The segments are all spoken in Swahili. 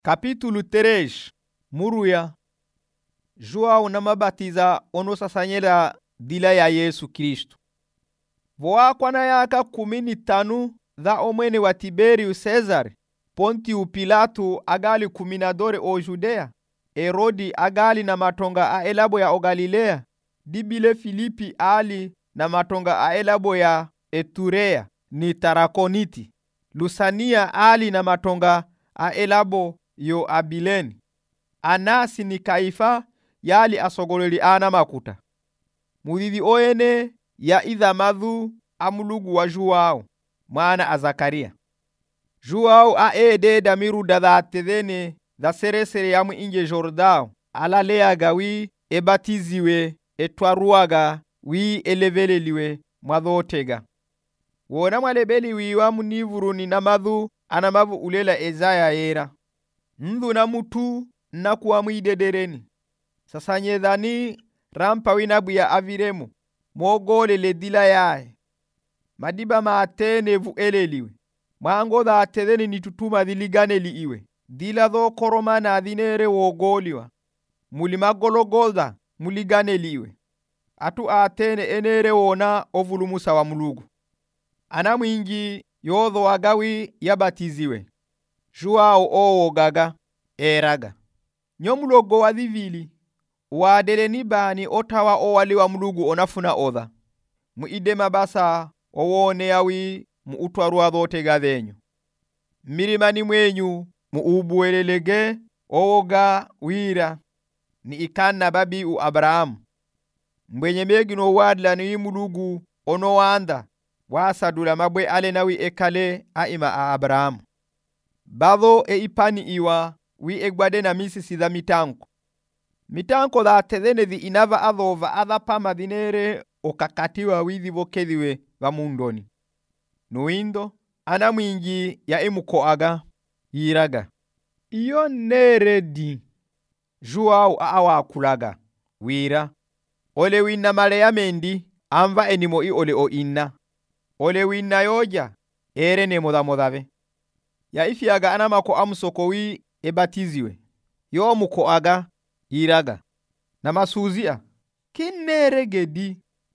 Capítulo 3. Muruya. João namabatiza onosasanyela dila ya Yesu Kristo. Voa kwana yaka 15 dha omwene wa Tiberiu Cesar, Pontiu Pilato agali kuminadore o Judea, Herodi agali na matonga a elabo ya o Galilea, dibile Filipi ali na matonga a elabo ya Eturea ni Tarakoniti, Lusania ali na matonga a elabo yo Abileni, Anasi ni Kaifa yali asogoleli ana makuta. Mudidi oyene ya idhamadhu amulugu wa Joao, mwana a Zakaria. Joao aede damiru datedhene da seresere yamu inje Jordao, alaleaga wi ebatiziwe etwaruaga wi eleveleliwe mwadhotega. Wona mwalebeli wi wa munivuruni namadhu anamavu ulela ezaya yera. Ndhu na mutu na kuwa mwidedereni. Sasanyedhani rampa winabu ya aviremu, mogole le dila yae. Madiba maatene vu eleliwe. Maango dha atedheni nitutuma dhiligane li iwe. Dila dho koroma na adhinere wogoliwa. Mulima gologolda muligane li iwe. Atu atene enere wona ovulumusa wa mulugu. Ana mwingi yodho agawi yabatiziwe. Joao owo gaga eraga. Nyomulogo wa dhivili. Wadeleni bani otawa owaliwa mulugu onafuna odha. Muide mabasa owone yawi muutwarua dhote gadhenyu. Mirimani mwenyu muubuelelege owoga wira ni ikanna babi u Abrahamu. Mwenye megino wadla ni mulugu onowanda wasadula mabwe alenawi ekale aima a Abrahamu. Badho ipani iwa wi egbade na misisi dha mitanko. Mitanko dha tedhene dhi inava adhova adhapama dhinere okakatiwa widhi vokedhiwe wa mundoni. Nuindo ana mwingi ya emukoaga yiraga. Iyo neredi Joao awakulaga wira. Ole winna male ya mendi amva enimo i ole o inna. Ole winna yoja ere ne modhabe. Ya ifiaga anamako amusoko wi ebatiziwe. Yo mukoaga yiraga. Na masuzia kinere gedi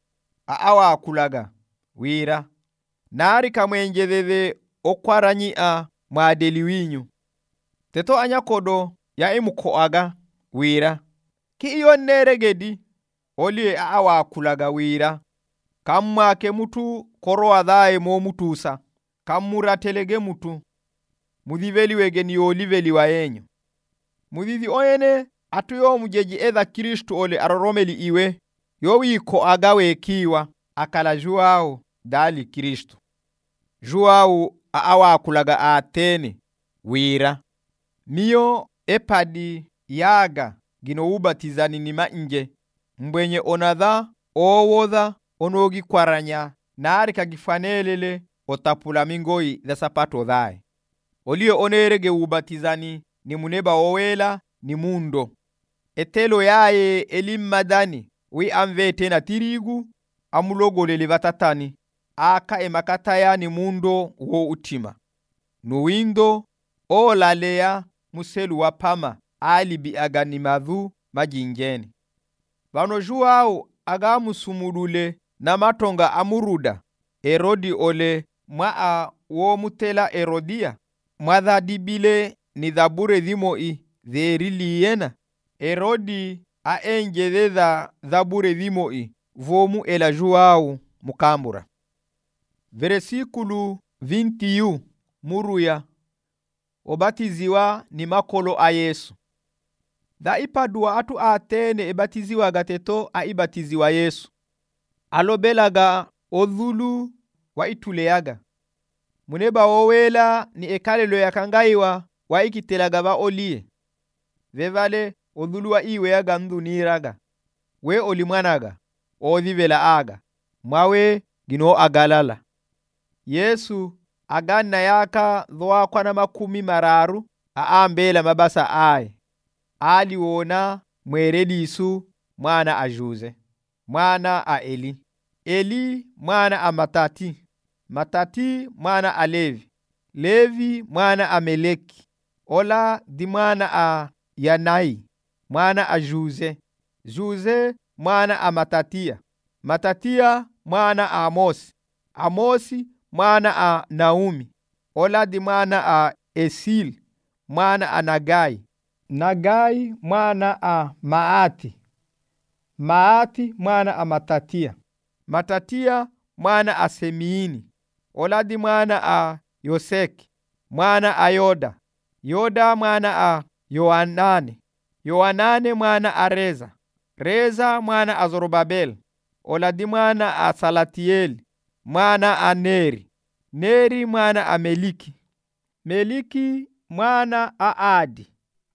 awakulaga wira. Nari kamwenjedhedhe okwaranyi mwadeli winyu. Teto anyakodo ya emukoaga wira. Ki iyo neregedi olie awakulaga wira. Kammake mutu koroa dhae mo mutusa. Kammuratelege mutu. Mudhiveliwege ni oliveli wa yenyu. Mudhithi oyene atuyo mujeji edha Kristu ole aroromeli iwe. Yowi koaga wekiwa akala Joao dali Kristu. Joao awakulaga atene wira. Miyo epadi yaga gino ubatizani ni mainje. Mbwenye onadha owodha onogi kwaranya nari kagifanelele otapula mingoi dha sapato dhae. Olio onerege ubatizani ni muneba owela ni mundo. Etelo yae elimmadani wi amvete na tirigu amulogolele vatatani. Aka emakataya ni mundo wo utima. Nuwindo olalea muselu wapama alibi agani madhu majinjeni. Vano Joao agamusumulule na matonga amuruda. Herodi ole maa wo mutela Herodia. Mwadha dibile ni dhabure dhimoi dherili yena. Herodi aenjedhedha dhabure dhimoi vomu ela Joao mukambura. Versículo 21. Muruya. Obatiziwa ni makolo a Yesu. Dha ipadua atu atene ebatiziwa gateto aibatiziwa Yesu. Alobelaga odhulu wa ituleaga. Muneba owela ni ekalelo yakangaiwa wa ikitelaga ba olie. Vevale odhulu wa iwe yaga ndhuniraga. We olimwanaga odhivela aga. Mwawe gino agalala. Yesu aganna yaka dhoa kwa na 10 aambela mabasa ae. Ali wona mwerelisu mwana a Jose, mwana a Eli. Eli mwana a Matati. Matati mwana a Levi. Levi mwana a Meleki. Ola di mwana a Yanai, mwana a Juze. Juze mwana a Matatia. Matatia mwana a Amosi. Amosi mwana a Naumi. Ola di mwana a Esili, mwana a Nagai. Nagai mwana a Maati. Maati mwana a Matatia. Matatia mwana a Semiini. Ola di mwana a Yoseki, mwana a Yoda. Yoda mwana a Yoanane. Yoanane mwana a Reza. Reza mwana a Zorobabel. Ola di mwana a Salatieli, mwana a Neri. Neri mwana a Meliki. Meliki mwana a Adi.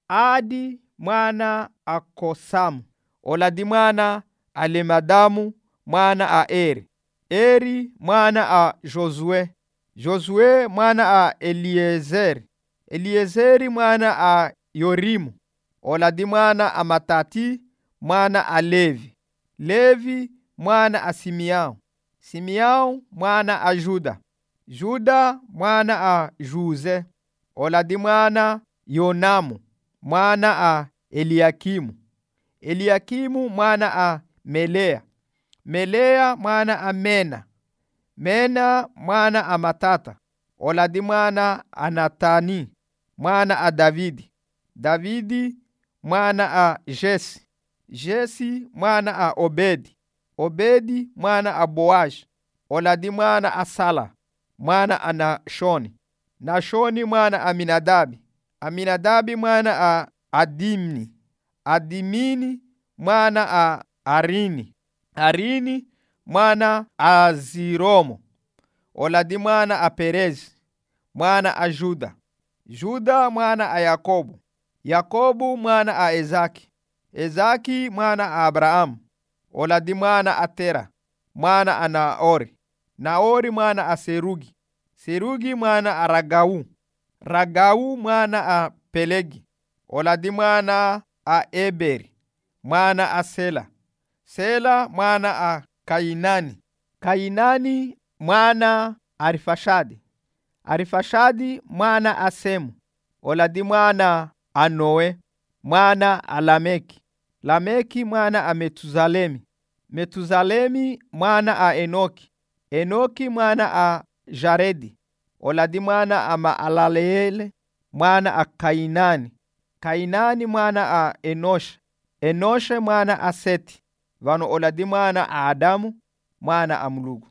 Adi mwana a Kosamu. Ola di mwana a Lemadamu, mwana a Eri. Eri mwana a Josue. Josue mwana a Eliezeri. Eliezeri mwana a Yorimu. Ola di mwana a Matati, mwana a Levi. Levi mwana a Simeão. Simeão mwana a Juda. Juda mwana a Juze. Ola di mwana Yonamu, mwana a Eliakimu. Eliakimu mwana a Melea. Melea mwana a Mena. Mena mwana a Matata. Ola di mwana a Natani, mwana a Davidi. Davidi mwana a Jesi. Jesi mwana a Obedi. Obedi mwana a Boazi. Ola di mwana a Sala, mwana a Nashoni. Nashoni mwana a Aminadabi. Aminadabi mwana a Adimni. Adimini mwana a Arini. Arini mwana a Ziromo. Ola di mwana a Perezi, mwana a Juda. Juda mwana a Yakobo. Yakobo mwana a Ezaki. Ezaki mwana a Abrahamu. Ola di mwana a Tera, mwana a Naori. Naori mwana a Serugi. Serugi mwana a Ragau. Ragau mwana a Pelegi. Ola di mwana a Eberi, mwana a Sela. Sela mwana a Kainani. Kainani mwana a Arifashadi. Arifashadi mwana a Semu. Ola di mwana a Noe, mwana a Lameki. Lameki mwana a Metuzalemi. Metuzalemi mwana a Enoki. Enoki mwana a Jaredi. Ola di mwana a Maalalele, mwana a Kainani. Kainani mwana a Enosha. Enosha mwana a Seti. Vano ola di mwana a Adamu, mwana a Mulugu.